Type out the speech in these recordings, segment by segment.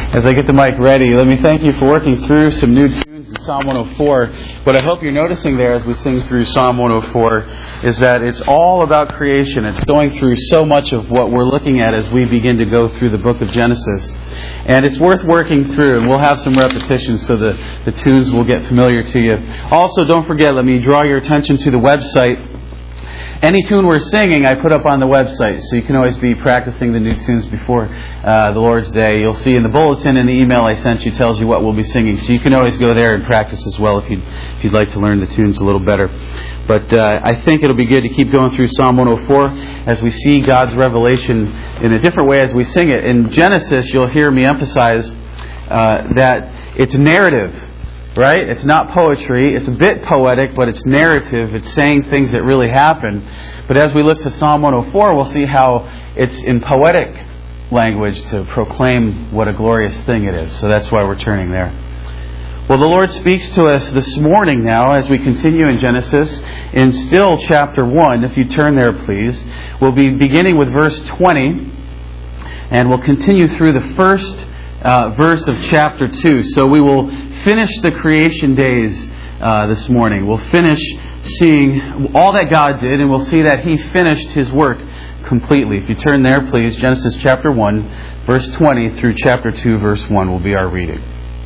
As I get the mic ready, let me thank you for working through some new tunes in Psalm 104. What I hope you're noticing there as we sing through Psalm 104 is that it's all about creation. It's going through so much of what we're looking at as we begin to go through the book of Genesis. And it's worth working through, and we'll have some repetitions so the tunes will get familiar to you. Also, don't forget, let me draw your attention to the website. Any tune we're singing, I put up on the website, so you can always be practicing the new tunes before the Lord's Day. You'll see in the bulletin and the email I sent you tells you what we'll be singing, so you can always go there and practice as well if you'd like to learn the tunes a little better. But I think it'll be good to keep going through Psalm 104 as we see God's revelation in a different way as we sing it. In Genesis, you'll hear me emphasize that it's narrative. Right? It's not poetry. It's a bit poetic, but it's narrative. It's saying things that really happen. But as we look to Psalm 104, we'll see how it's in poetic language to proclaim what a glorious thing it is. So that's why we're turning there. Well, the Lord speaks to us this morning now as we continue in Genesis in still chapter 1. If you turn there, please. We'll be beginning with verse 20, and we'll continue through the first verse of chapter 2. So we will finish the creation days this morning. We'll finish seeing all that God did, and we'll see that He finished His work completely. If you turn there, please, Genesis chapter 1, verse 20 through chapter 2, verse 1 will be our reading.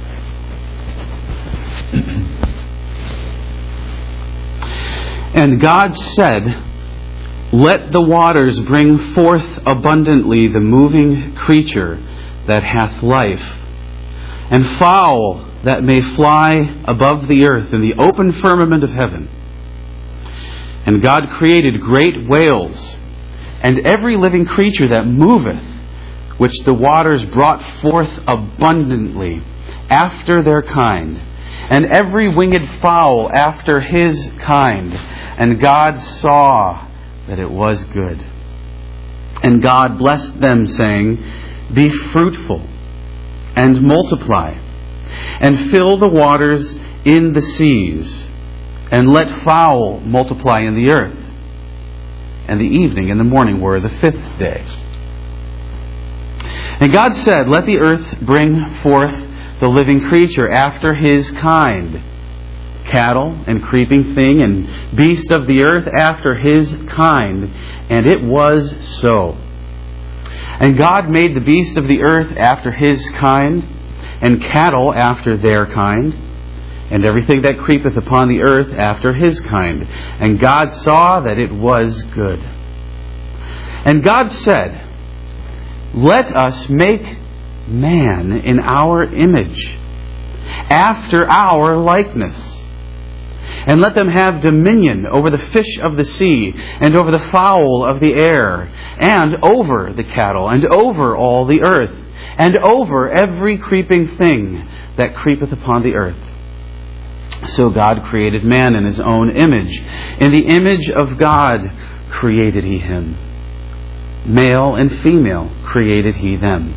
And God said, "Let the waters bring forth abundantly the moving creature that hath life, and fowl that may fly above the earth in the open firmament of heaven. And God created great whales, and every living creature that moveth, which the waters brought forth abundantly, after their kind, and every winged fowl after his kind. And God saw that it was good. And God blessed them, saying, Be fruitful, and multiply, and fill the waters in the seas, and let fowl multiply in the earth. And the evening and the morning were the fifth day. And God said, Let the earth bring forth the living creature after his kind, cattle and creeping thing, and beast of the earth after his kind. And it was so. And God made the beast of the earth after his kind, and cattle after their kind, and everything that creepeth upon the earth after his kind. And God saw that it was good. And God said, Let us make man in our image, after our likeness. And let them have dominion over the fish of the sea, and over the fowl of the air, and over the cattle, and over all the earth, and over every creeping thing that creepeth upon the earth. So God created man in his own image. In the image of God created he him. Male and female created he them.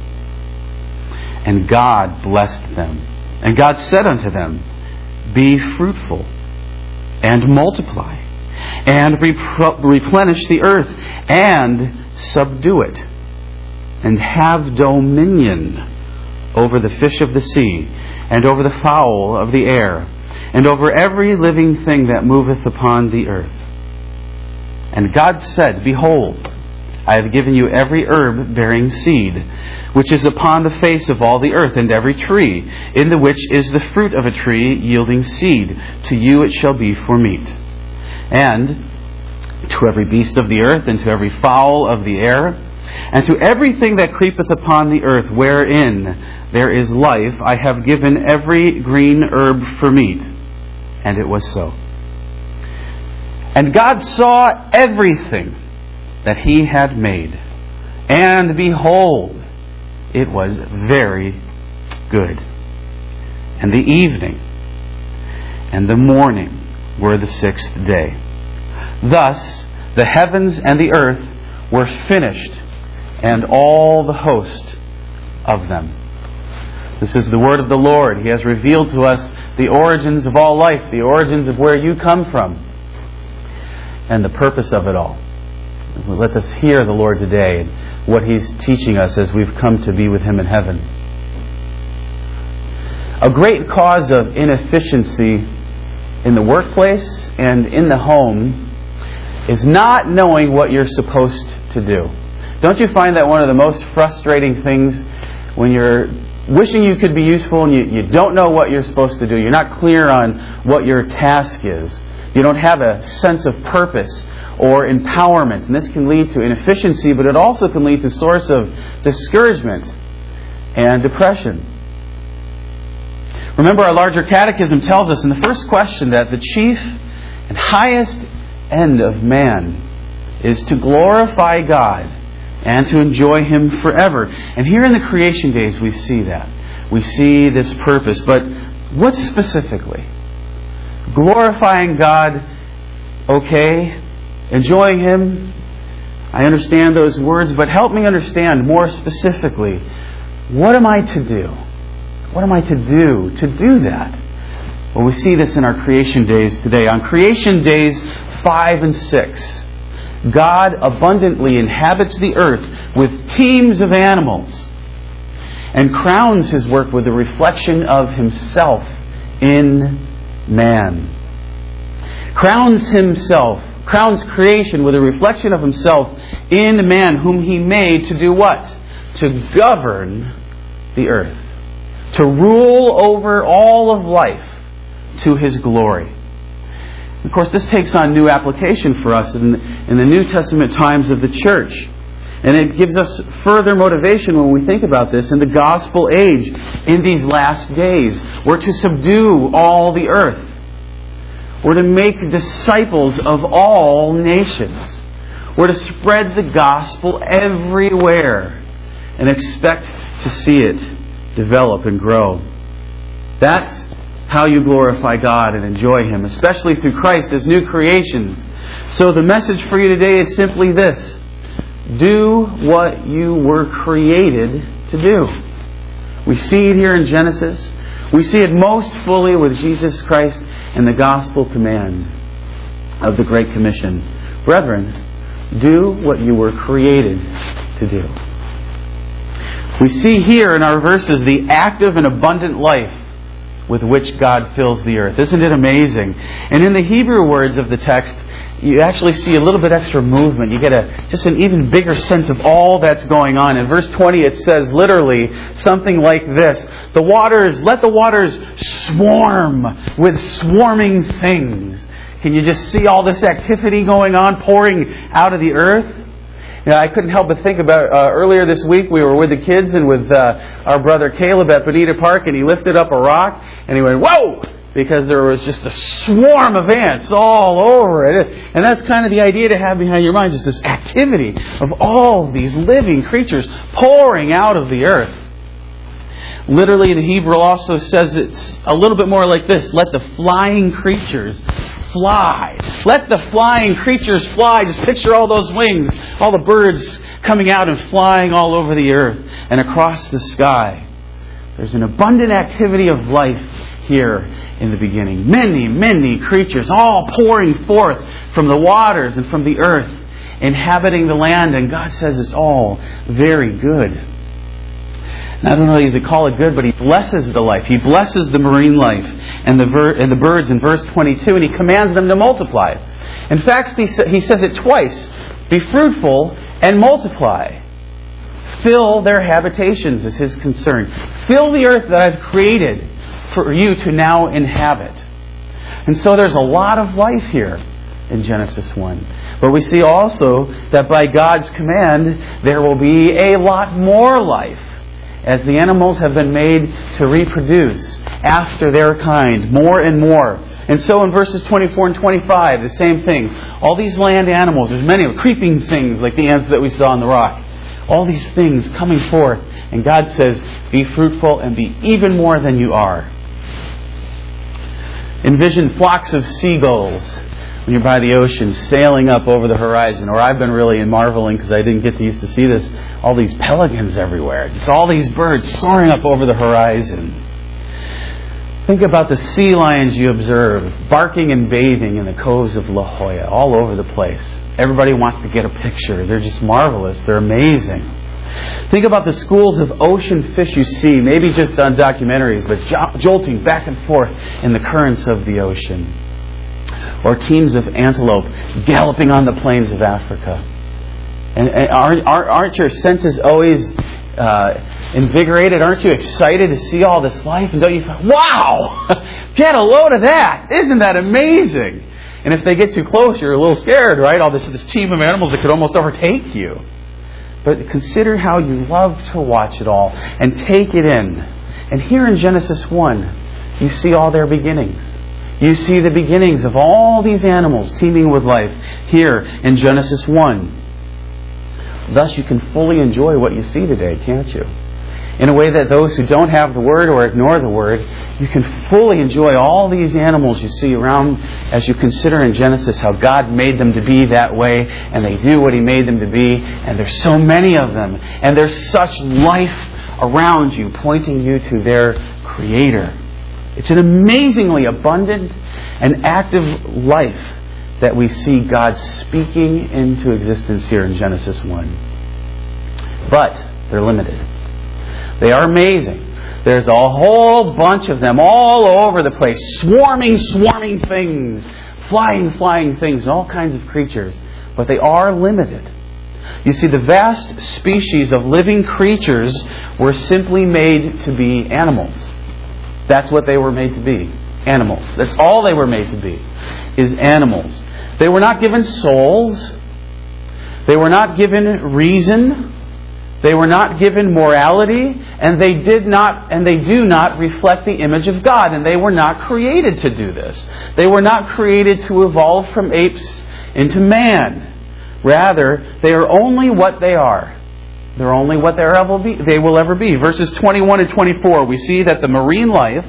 And God blessed them. And God said unto them, Be fruitful, and multiply, and replenish the earth, and subdue it, and have dominion over the fish of the sea, and over the fowl of the air, and over every living thing that moveth upon the earth. And God said, Behold, I have given you every herb bearing seed, which is upon the face of all the earth, and every tree, in the which is the fruit of a tree yielding seed. To you it shall be for meat. And to every beast of the earth, and to every fowl of the air, and to everything that creepeth upon the earth, wherein there is life, I have given every green herb for meat. And it was so. And God saw everything that he had made, and behold, it was very good. And the evening and the morning were the sixth day. Thus the heavens and the earth were finished, and all the host of them. This is the word of the Lord. He has revealed to us the origins of all life, the origins of where you come from, and the purpose of it all. Let us hear the Lord today and what He's teaching us as we've come to be with Him in heaven. A great cause of inefficiency in the workplace and in the home is not knowing what you're supposed to do. Don't you find that one of the most frustrating things when you're wishing you could be useful and you don't know what you're supposed to do? You're not clear on what your task is. You don't have a sense of purpose or empowerment. And this can lead to inefficiency, but it also can lead to a source of discouragement and depression. Remember, our larger catechism tells us in the first question that the chief and highest end of man is to glorify God and to enjoy Him forever. And here in the creation days we see that. We see this purpose. But what specifically? Glorifying God, okay. Enjoying Him, I understand those words, but help me understand more specifically, what am I to do? What am I to do that? Well, we see this in our creation days today. On creation days 5 and 6, God abundantly inhabits the earth with teams of animals and crowns His work with a reflection of Himself in man. Crowns creation with a reflection of Himself in man, whom He made to do what? To govern the earth. To rule over all of life to His glory. Of course, this takes on new application for us in the New Testament times of the church. And it gives us further motivation when we think about this in the gospel age, in these last days. We're to subdue all the earth. We're to make disciples of all nations. We're to spread the gospel everywhere and expect to see it develop and grow. That's how you glorify God and enjoy Him, especially through Christ as new creations. So the message for you today is simply this: do what you were created to do. We see it here in Genesis. We see it most fully with Jesus Christ and the gospel command of the Great Commission. Brethren, do what you were created to do. We see here in our verses the active and abundant life with which God fills the earth. Isn't it amazing? And in the Hebrew words of the text, you actually see a little bit extra movement. You get just an even bigger sense of all that's going on. In verse 20 it says literally something like this: let the waters swarm with swarming things. Can you just see all this activity going on, pouring out of the earth? I couldn't help but think about earlier this week we were with the kids and with our brother Caleb at Bonita Park, and he lifted up a rock and he went, "Whoa!" Because there was just a swarm of ants all over it. And that's kind of the idea to have behind your mind, just this activity of all these living creatures pouring out of the earth. Literally, the Hebrew also says it's a little bit more like this: let the flying creatures fly. Let the flying creatures fly. Just picture all those wings, all the birds coming out and flying all over the earth and across the sky. There's an abundant activity of life here in the beginning. Many, many creatures all pouring forth from the waters and from the earth, inhabiting the land, and God says it's all very good. And I don't know if He's call it good, but He blesses the life. He blesses the marine life and the birds in verse 22, and He commands them to multiply. In fact, He says it twice: be fruitful and multiply. Fill their habitations is His concern. Fill the earth that I've created for you to now inhabit. And so there's a lot of life here in Genesis 1. But we see also that by God's command there will be a lot more life, as the animals have been made to reproduce after their kind, more and more. And so in verses 24 and 25, the same thing. All these land animals, there's many creeping things like the ants that we saw on the rock. All these things coming forth. And God says, be fruitful and be even more than you are. Envision flocks of seagulls when you're by the ocean sailing up over the horizon. Or I've been really marveling, because I didn't get to used to see this, all these pelicans everywhere. Just all these birds soaring up over the horizon. Think about the sea lions you observe barking and bathing in the coves of La Jolla, all over the place. Everybody wants to get a picture. They're just marvelous. They're amazing. Think about the schools of ocean fish you see, maybe just on documentaries, but jolting back and forth in the currents of the ocean. Or teams of antelope galloping on the plains of Africa. And aren't your senses always invigorated? Aren't you excited to see all this life? And don't you think, wow, get a load of that. Isn't that amazing? And if they get too close, you're a little scared, right? All this team of animals that could almost overtake you. But consider how you love to watch it all and take it in. And here in Genesis 1, you see all their beginnings. You see the beginnings of all these animals teeming with life here in Genesis 1. Thus, you can fully enjoy what you see today, can't you? In a way that those who don't have the Word or ignore the Word, you can fully enjoy all these animals you see around as you consider in Genesis how God made them to be that way, and they do what He made them to be, and there's so many of them, and there's such life around you pointing you to their Creator. It's an amazingly abundant and active life that we see God speaking into existence here in Genesis 1. But they're limited. They are amazing. There's a whole bunch of them all over the place. Swarming things. Flying things. All kinds of creatures. But they are limited. You see, the vast species of living creatures were simply made to be animals. That's what they were made to be. Animals. That's all they were made to be. Is animals. They were not given souls. They were not given reason. They were not given morality, and they do not reflect the image of God, and they were not created to do this. They were not created to evolve from apes into man. Rather, they are only what they are. They're only what they will ever be. Verses 21 and 24, we see that the marine life,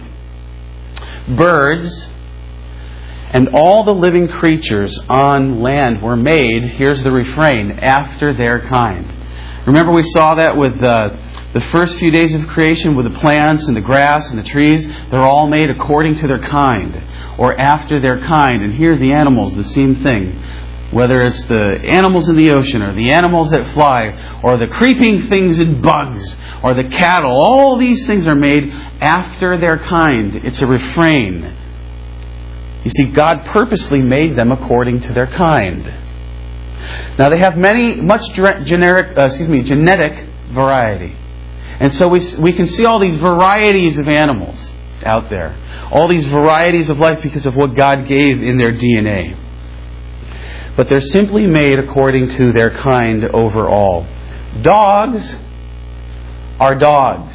birds, and all the living creatures on land were made, here's the refrain, after their kind. Remember we saw that with the first few days of creation with the plants and the grass and the trees. They're all made according to their kind or after their kind. And here the animals, the same thing. Whether it's the animals in the ocean or the animals that fly or the creeping things and bugs or the cattle, all these things are made after their kind. It's a refrain. You see, God purposely made them according to their kind. Now they have much genetic variety. And so we can see all these varieties of animals out there. All these varieties of life because of what God gave in their DNA. But they're simply made according to their kind overall. Dogs are dogs.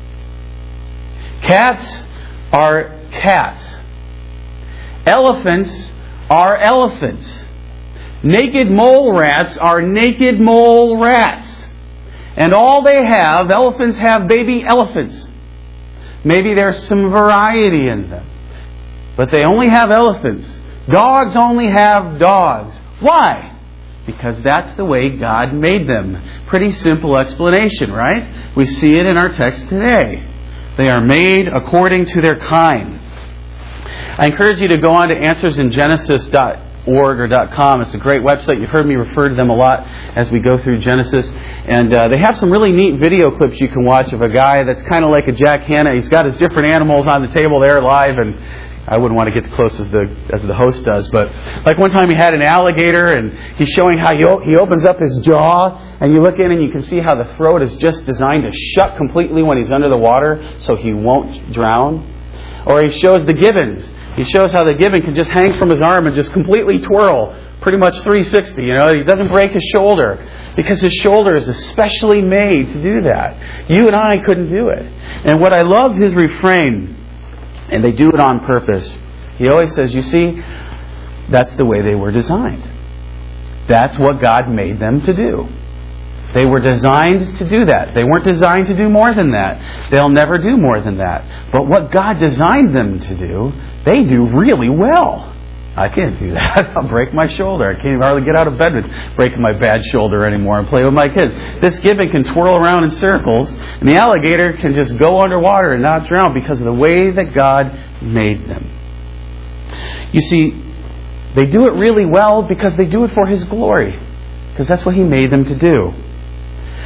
Cats are cats. Elephants are elephants. Naked mole rats are naked mole rats. And all they have, elephants have baby elephants. Maybe there's some variety in them. But they only have elephants. Dogs only have dogs. Why? Because that's the way God made them. Pretty simple explanation, right? We see it in our text today. They are made according to their kind. I encourage you to go on to answersingenesis.org or .com. It's a great website. You've heard me refer to them a lot as we go through Genesis. And they have some really neat video clips you can watch of a guy that's kind of like a Jack Hanna. He's got his different animals on the table there live, and I wouldn't want to get as close as the host does. But like one time he had an alligator, and he's showing how he opens up his jaw, and you look in and you can see how the throat is just designed to shut completely when he's under the water so he won't drown. Or he shows the gibbons. He shows how the gibbon can just hang from his arm and just completely twirl, pretty much 360. He doesn't break his shoulder because his shoulder is especially made to do that. You and I couldn't do it. And what I love his refrain, and they do it on purpose. He always says, you see, that's the way they were designed. That's what God made them to do. They were designed to do that. They weren't designed to do more than that. They'll never do more than that. But what God designed them to do, they do really well. I can't do that. I'll break my shoulder. I can't even hardly get out of bed with breaking my bad shoulder anymore and play with my kids. This gibbon can twirl around in circles, and the alligator can just go underwater and not drown because of the way that God made them. You see, they do it really well because they do it for His glory. Because that's what He made them to do.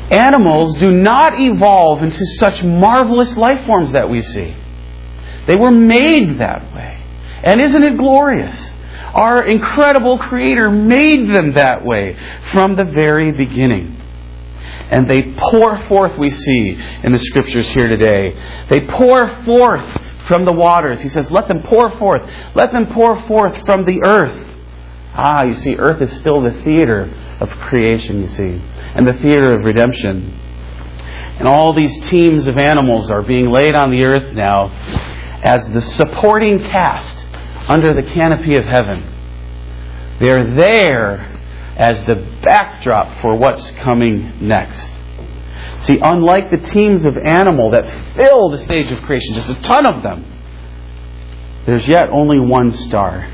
Animals do not evolve into such marvelous life forms that we see. They were made that way. And isn't it glorious? Our incredible Creator made them that way from the very beginning. And they pour forth, we see in the Scriptures here today. They pour forth from the waters. He says, let them pour forth. Let them pour forth from the earth. You see, earth is still the theater of creation, you see, and the theater of redemption. And all these teams of animals are being laid on the earth now as the supporting cast under the canopy of heaven. They're there as the backdrop for what's coming next. See, unlike the teams of animal that fill the stage of creation, just a ton of them, there's yet only one star.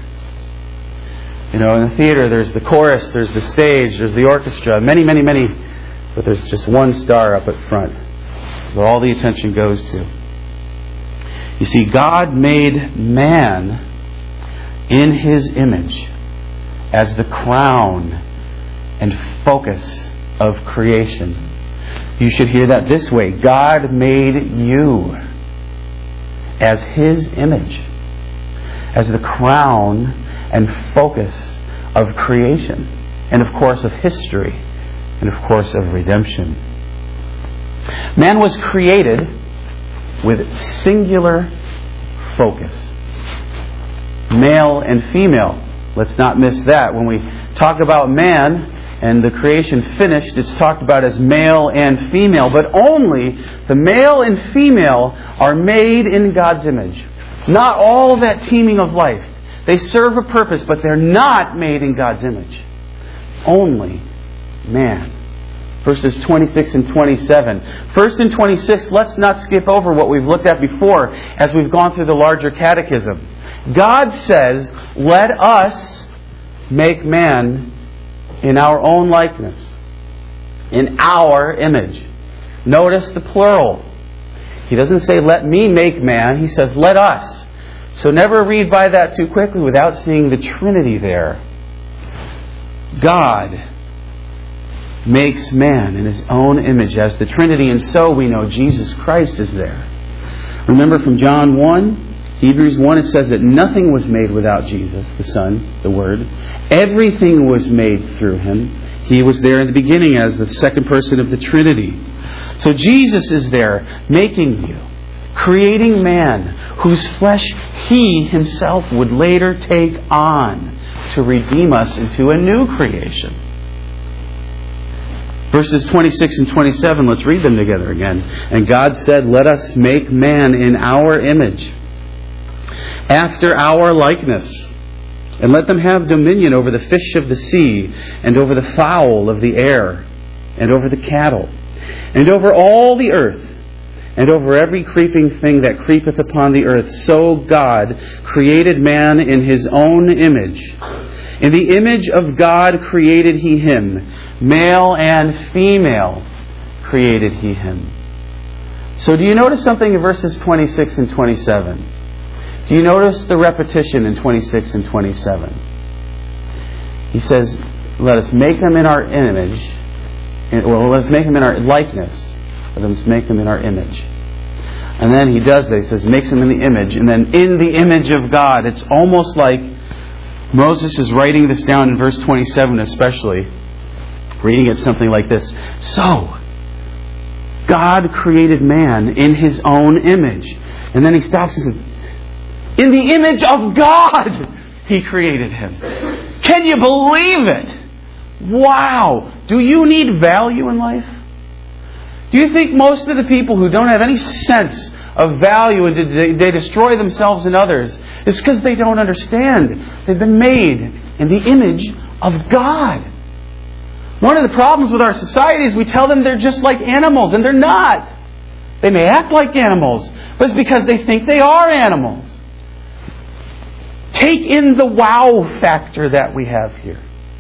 In the theater, there's the chorus, there's the stage, there's the orchestra, many, many, many, but there's just one star up at front where all the attention goes to. You see, God made man in His image as the crown and focus of creation. You should hear that this way. God made you as His image, as the crown and focus of creation, and of course of history, and of course of redemption. Man was created with singular focus. Male and female. Let's not miss that. When we talk about man and the creation finished, it's talked about as male and female, but only the male and female are made in God's image. Not all that teeming of life. They serve a purpose, but they're not made in God's image. Only man. Verses 26 and 27. First in 26, let's not skip over what we've looked at before as we've gone through the larger catechism. God says, let us make man in our own likeness, in our image. Notice the plural. He doesn't say, let me make man. He says, let us. So never read by that too quickly without seeing the Trinity there. God makes man in His own image as the Trinity, and so we know Jesus Christ is there. Remember from John 1, Hebrews 1, it says that nothing was made without Jesus, the Son, the Word. Everything was made through Him. He was there in the beginning as the second person of the Trinity. So Jesus is there making you, creating man, whose flesh He Himself would later take on to redeem us into a new creation. Verses 26 and 27, let's read them together again. And God said, let us make man in our image, after our likeness, and let them have dominion over the fish of the sea, and over the fowl of the air, and over the cattle, and over all the earth, and over every creeping thing that creepeth upon the earth. So God created man in His own image. In the image of God created He him. Male and female created He him. So do you notice something in verses 26 and 27? Do you notice the repetition in 26 and 27? He says, let us make them in our image, or let us make them in our likeness. Let us make them in our image. And then He does that. He says, makes them in the image. And then in the image of God. It's almost like Moses is writing this down in verse 27 especially. Reading it something like this. So, God created man in His own image. And then He stops and says, in the image of God He created him. Can you believe it? Wow! Do you need value in life? Do you think most of the people who don't have any sense of value and they destroy themselves and others, it's because they don't understand. They've been made in the image of God. One of the problems with our society is we tell them they're just like animals, and they're not. They may act like animals, but it's because they think they are animals. Take in the wow factor that we have here.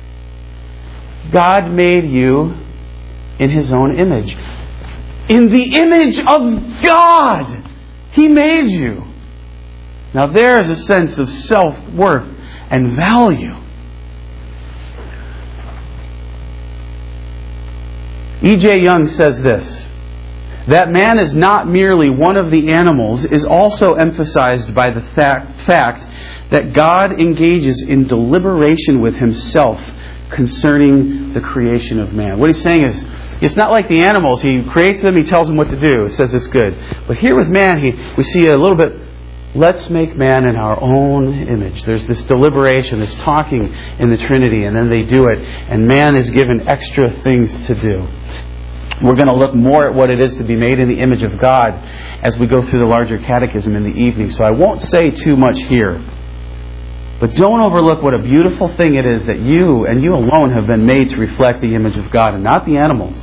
God made you in His own image. In the image of God, He made you. Now there is a sense of self-worth and value. E.J. Young says this: that man is not merely one of the animals is also emphasized by the fact that God engages in deliberation with Himself concerning the creation of man. What he's saying is, it's not like the animals. He creates them, He tells them what to do, says it's good. But here with man, we see a little bit, let's make man in our own image. There's this deliberation, this talking in the Trinity, and then they do it, and man is given extra things to do. We're going to look more at what it is to be made in the image of God as we go through the larger catechism in the evening. So I won't say too much here. But don't overlook what a beautiful thing it is that you and you alone have been made to reflect the image of God and not the animals.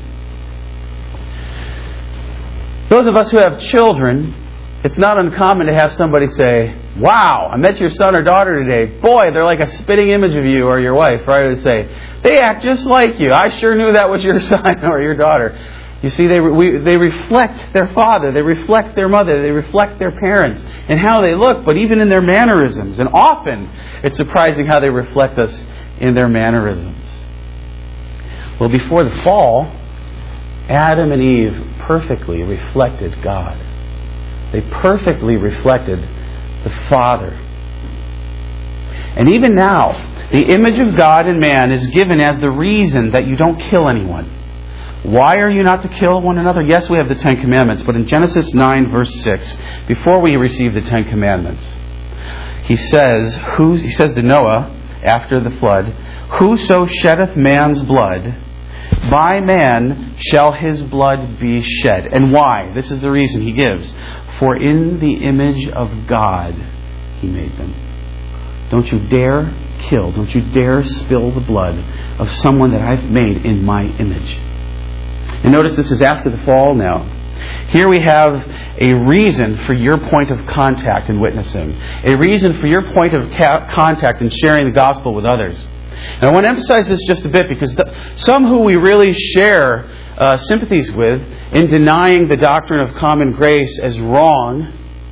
Those of us who have children, it's not uncommon to have somebody say, "Wow, I met your son or daughter today. Boy, they're like a spitting image of you," or your wife, right? Would say, "They act just like you. I sure knew that was your son or your daughter." You see, they reflect their father, they reflect their mother, they reflect their parents and how they look, but even in their mannerisms. And often, it's surprising how they reflect us in their mannerisms. Well, before the fall, Adam and Eve perfectly reflected God. They perfectly reflected the Father. And even now, the image of God in man is given as the reason that you don't kill anyone. Why are you not to kill one another? Yes, we have the Ten Commandments, but in Genesis 9, verse 6, before we receive the Ten Commandments, he says to Noah, after the flood, "Whoso sheddeth man's blood, by man shall his blood be shed." And why? This is the reason he gives. "For in the image of God He made them." Don't you dare kill, don't you dare spill the blood of someone that I've made in my image. And notice this is after the fall now. Here we have a reason for your point of contact in witnessing. A reason for your point of contact in sharing the gospel with others. And I want to emphasize this just a bit because some who we really share sympathies with in denying the doctrine of common grace as wrong,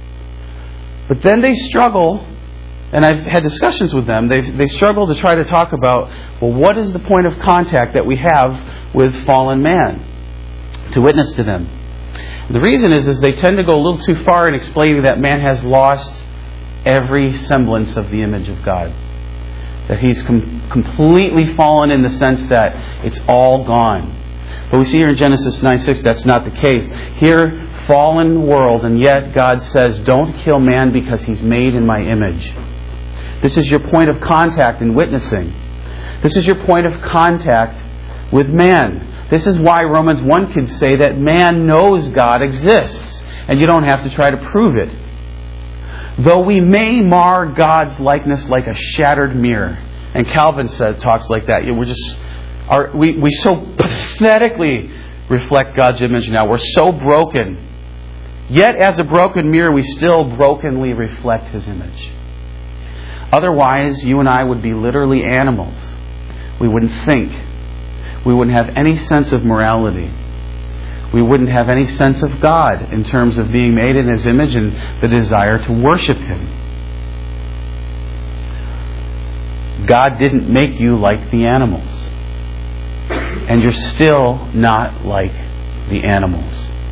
but then they struggle, and I've had discussions with them, they struggle to try to talk about, well, what is the point of contact that we have with fallen man to witness to them? The reason is they tend to go a little too far in explaining that man has lost every semblance of the image of God. That he's completely fallen in the sense that it's all gone. But we see here in Genesis 9:6 that's not the case. Here, fallen world, and yet God says, don't kill man because he's made in my image. This is your point of contact in witnessing. This is your point of contact with man. This is why Romans 1 could say that man knows God exists, and you don't have to try to prove it. Though we may mar God's likeness like a shattered mirror. And Calvin talks like that. We so pathetically reflect God's image now. We're so broken. Yet as a broken mirror, we still brokenly reflect His image. Otherwise, you and I would be literally animals. We wouldn't think. We wouldn't have any sense of morality. We wouldn't have any sense of God in terms of being made in His image and the desire to worship Him. God didn't make you like the animals. And you're still not like the animals.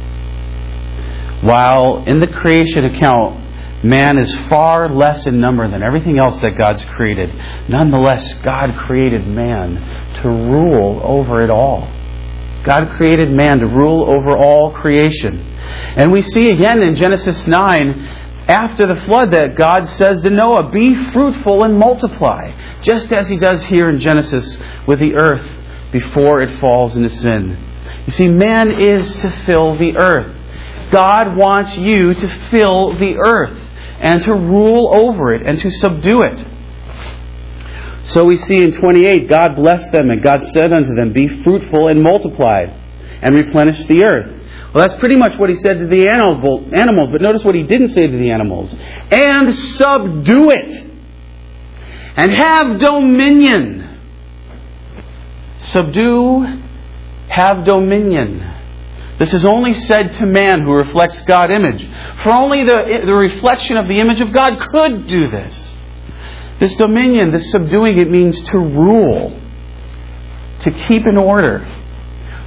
While in the creation account, man is far less in number than everything else that God's created, nonetheless, God created man to rule over it all. God created man to rule over all creation. And we see again in Genesis 9, after the flood, that God says to Noah, be fruitful and multiply. Just as He does here in Genesis with the earth before it falls into sin. You see, man is to fill the earth. God wants you to fill the earth and to rule over it and to subdue it. So we see in 28, God blessed them and God said unto them, be fruitful and multiply and replenish the earth. Well, that's pretty much what He said to the animals, but notice what He didn't say to the animals. And subdue it and have dominion. Subdue, have dominion. This is only said to man who reflects God's image. For only the reflection of the image of God could do this. This dominion, this subduing, it means to rule, to keep in order,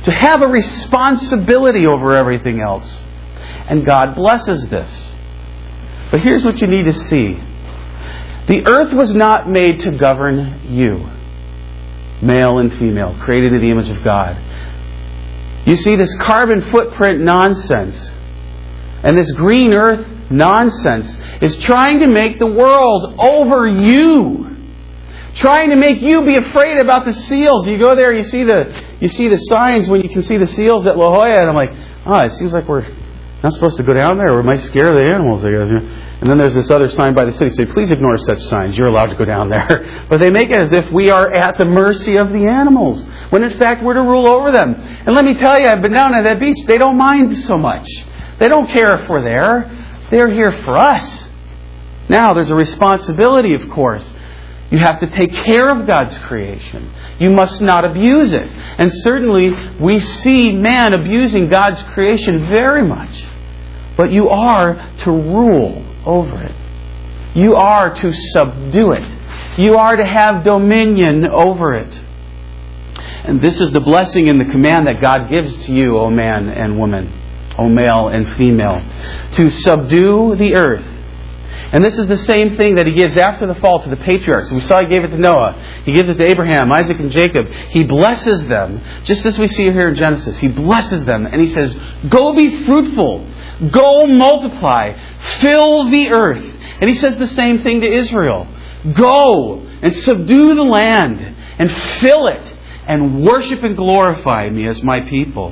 to have a responsibility over everything else. And God blesses this. But here's what you need to see. The earth was not made to govern you, male and female, created in the image of God. You see, this carbon footprint nonsense and this green earth nonsense is trying to make the world over you. Trying to make you be afraid about the seals. You go there, you see the signs when you can see the seals at La Jolla, and I'm like, it seems like we're not supposed to go down there. We might scare the animals, I guess. And then there's this other sign by the city saying, please ignore such signs. You're allowed to go down there. But they make it as if we are at the mercy of the animals, when in fact we're to rule over them. And let me tell you, I've been down at that beach. They don't mind so much. They don't care if we're there. They're here for us. Now, there's a responsibility, of course. You have to take care of God's creation. You must not abuse it. And certainly, we see man abusing God's creation very much. But you are to rule over it. You are to subdue it. You are to have dominion over it. And this is the blessing and the command that God gives to you, O man and woman, O male and female, to subdue the earth. And this is the same thing that He gives after the fall to the patriarchs. We saw He gave it to Noah. He gives it to Abraham, Isaac, and Jacob. He blesses them, just as we see here in Genesis. He blesses them, and He says, go be fruitful. Go multiply. Fill the earth. And He says the same thing to Israel. Go and subdue the land and fill it and worship and glorify Me as My people.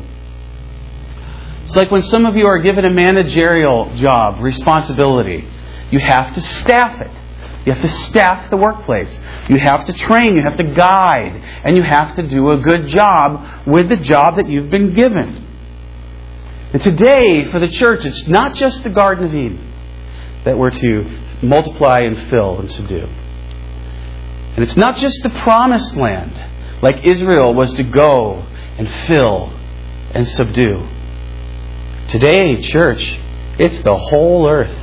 It's like when some of you are given a managerial job, responsibility. You have to staff it. You have to staff the workplace. You have to train. You have to guide. And you have to do a good job with the job that you've been given. And today, for the church, it's not just the Garden of Eden that we're to multiply and fill and subdue. And it's not just the promised land, like Israel was to go and fill and subdue. Today, church, it's the whole earth.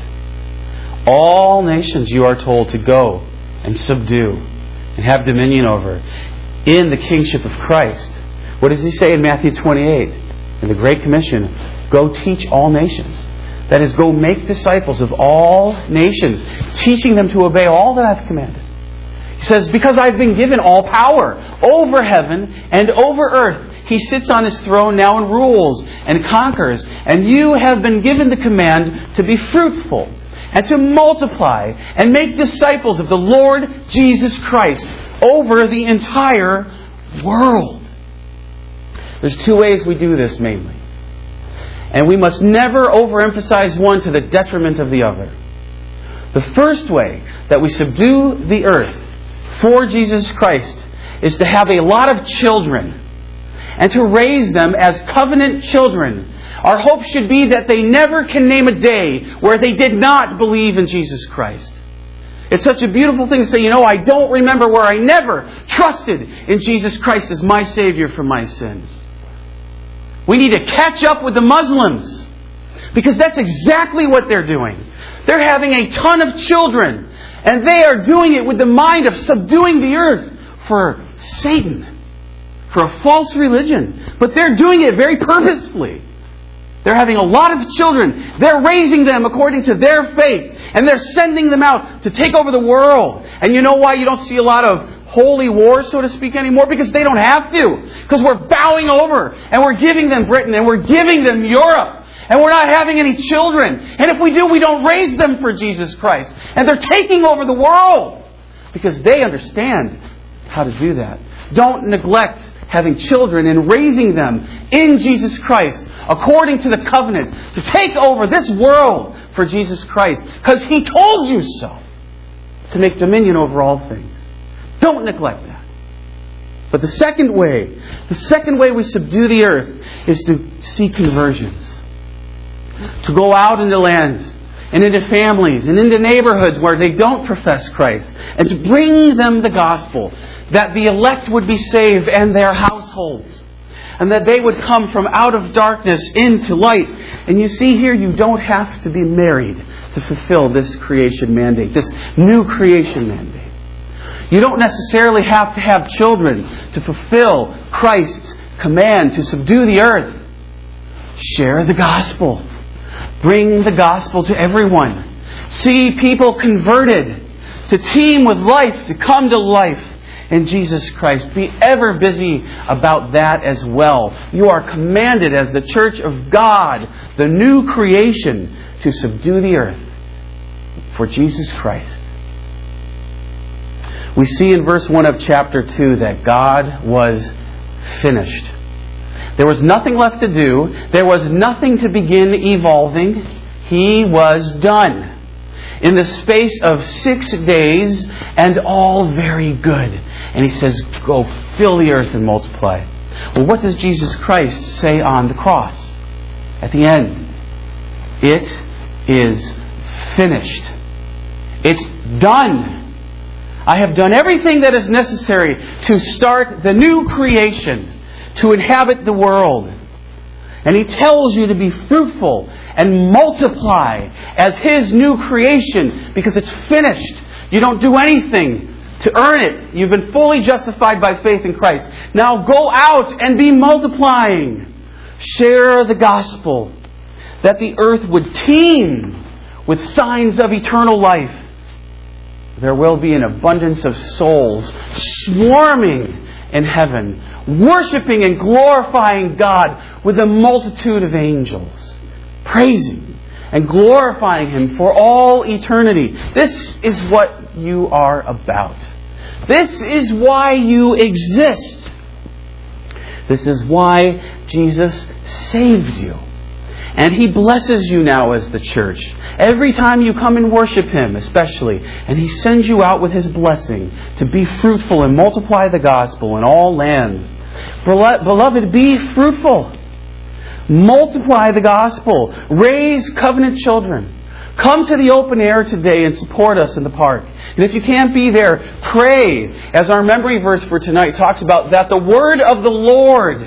All nations you are told to go and subdue and have dominion over in the kingship of Christ. What does He say in Matthew 28? In the Great Commission, go teach all nations. That is, go make disciples of all nations, teaching them to obey all that I've commanded. He says, because I've been given all power over heaven and over earth. He sits on His throne now and rules and conquers. And you have been given the command to be fruitful and to multiply and make disciples of the Lord Jesus Christ over the entire world. There's two ways we do this mainly. And we must never overemphasize one to the detriment of the other. The first way that we subdue the earth for Jesus Christ is to have a lot of children and to raise them as covenant children. Our hope should be that they never can name a day where they did not believe in Jesus Christ. It's such a beautiful thing to say, I don't remember where I never trusted in Jesus Christ as my Savior for my sins. We need to catch up with the Muslims, because that's exactly what they're doing. They're having a ton of children, and they are doing it with the mind of subduing the earth for Satan, for a false religion. But they're doing it very purposefully. They're having a lot of children. They're raising them according to their faith. And they're sending them out to take over the world. And you know why you don't see a lot of holy wars, so to speak, anymore? Because they don't have to. Because we're bowing over. And we're giving them Britain. And we're giving them Europe. And we're not having any children. And if we do, we don't raise them for Jesus Christ. And they're taking over the world. Because they understand how to do that. Don't neglect having children and raising them in Jesus Christ according to the covenant to take over this world for Jesus Christ, because He told you so, to make dominion over all things. Don't neglect that. But the second way we subdue the earth is to see conversions, to go out into lands and into families and into neighborhoods where they don't profess Christ, and to bring them the gospel, that the elect would be saved and their households, and that they would come from out of darkness into light. And you see here, you don't have to be married to fulfill this creation mandate, this new creation mandate. You don't necessarily have to have children to fulfill Christ's command to subdue the earth. Share the gospel. Bring the gospel to everyone. See people converted, to teem with life, to come to life in Jesus Christ. Be ever busy about that as well. You are commanded as the church of God, the new creation, to subdue the earth for Jesus Christ. We see in verse 1 of chapter 2 that God was finished. There was nothing left to do. There was nothing to begin evolving. He was done. In the space of 6 days, and all very good. And He says, go fill the earth and multiply. Well, what does Jesus Christ say on the cross? At the end, it is finished. It's done. I have done everything that is necessary to start the new creation, to inhabit the world. And He tells you to be fruitful and multiply as His new creation because it's finished. You don't do anything to earn it. You've been fully justified by faith in Christ. Now go out and be multiplying. Share the gospel that the earth would teem with signs of eternal life. There will be an abundance of souls swarming in heaven, worshiping and glorifying God with a multitude of angels, praising and glorifying Him for all eternity. This is what you are about. This is why you exist. This is why Jesus saved you. And He blesses you now as the church. Every time you come and worship Him, especially. And He sends you out with His blessing to be fruitful and multiply the gospel in all lands. Beloved, be fruitful. Multiply the gospel. Raise covenant children. Come to the open air today and support us in the park. And if you can't be there, pray. As our memory verse for tonight talks about, that the word of the Lord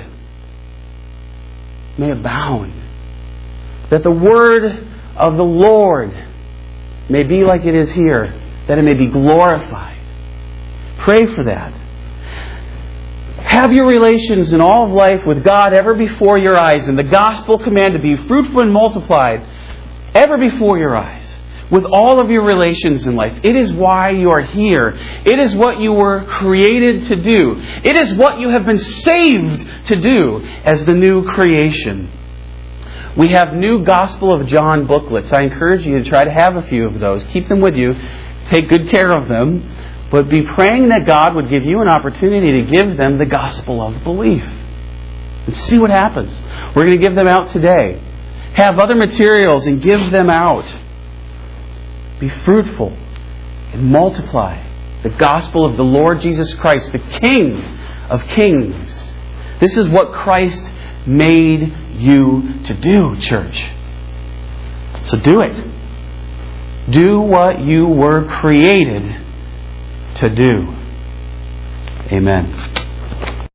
may abound. That the word of the Lord may be like it is here. That it may be glorified. Pray for that. Have your relations in all of life with God ever before your eyes. And the gospel command to be fruitful and multiplied ever before your eyes. With all of your relations in life. It is why you are here. It is what you were created to do. It is what you have been saved to do as the new creation. We have new Gospel of John booklets. I encourage you to try to have a few of those. Keep them with you. Take good care of them. But be praying that God would give you an opportunity to give them the gospel of belief. And see what happens. We're going to give them out today. Have other materials and give them out. Be fruitful and multiply the gospel of the Lord Jesus Christ, the King of Kings. This is what Christ made you to do, church. So do it. Do what you were created to do. Amen.